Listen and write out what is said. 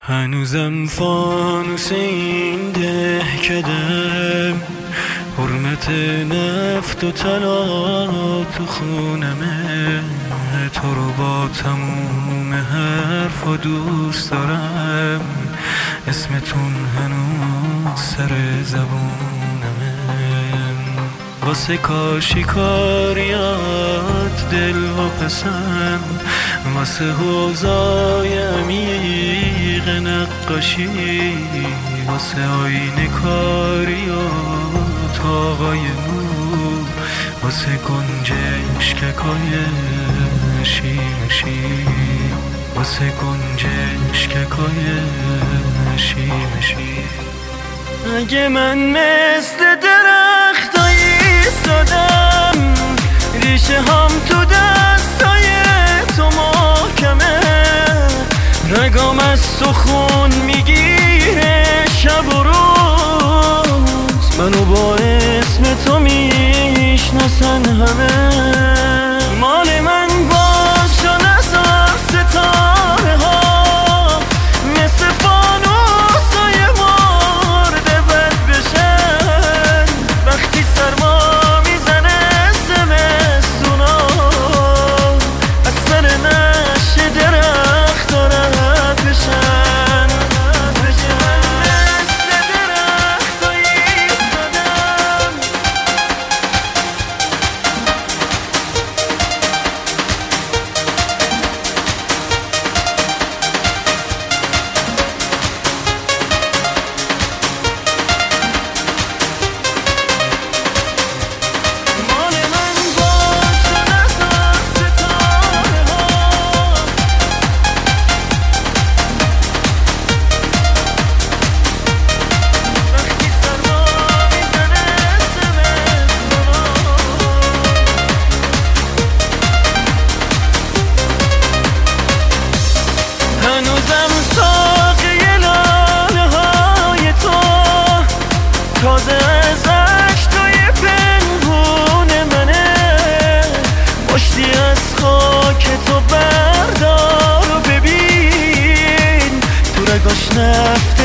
هنوزم فانوس این دهکدم، حرمت نفت و طلا تو خونمه. تو رو با تموم حرف و دوست دارم، اسمتون هنوز سر زبونمه. واسه کاشی کاریات دل و پسند، واسه حوضای عمیق نقاشی، واسه آینه کاری و تاقای نور، واسه گنجشککای شیمشی، واسه گنجشککای شیمشی. اگه من مثل درختای ایستادم، ریشه هم تو دستای تو محکمه، رگام از تو خون میگیره شب و روز، منو با اسم تو میشناسن همه. مال من باز شن از ستاره ها، مثل فانوسای مرده بد بشن، وقتی سرما میزنه زمستونا، از سر نشه درخت رد بشن. هنوزم ساقی لاله های تو تازه از اشکای پنهون منه، مشتی از خاک تو بردار و ببین تو رگاش نفت